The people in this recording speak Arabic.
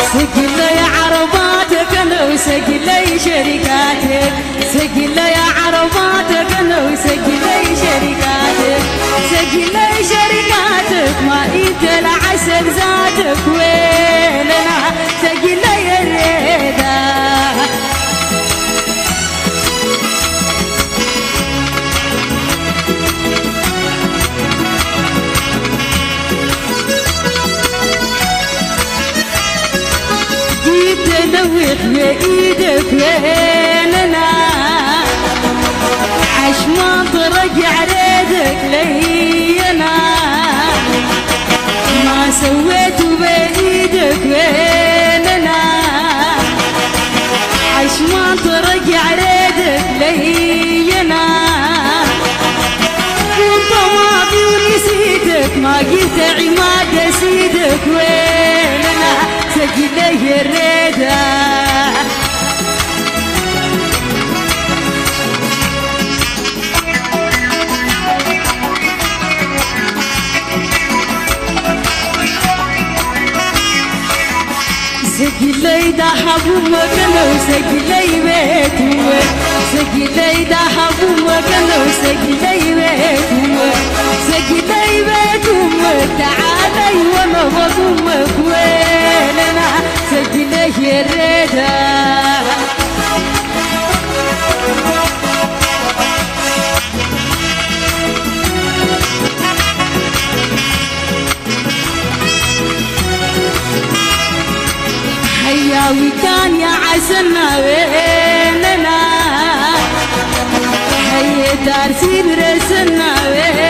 سجل يا عرباتك انا وسجل لي شركاتك سجل يا عرباتك انا وسجل لي شركاتك سجل لي شركاتك ما انت العسل ذاتك ويننا سجل لي الريده دوخ بإيدك ويننا عش ما ترجع ريدك لينا ما سويت بإيدك ويننا عش ما ترجع ريدك لينا كنت ماضي ونسيتك ما قلت عماد سيدك ويننا سجل لي الريده سجل لي ده حبوبك انا وسجل لي بيتك سجل لي ده حبوبك انا وسجل لي بيتك سجل لي بيتك تعالي وانا بضمك ويننا سجل لي الريده حياوي كان يا عسلنا ويننا حي دار سيب رسلنا ويننا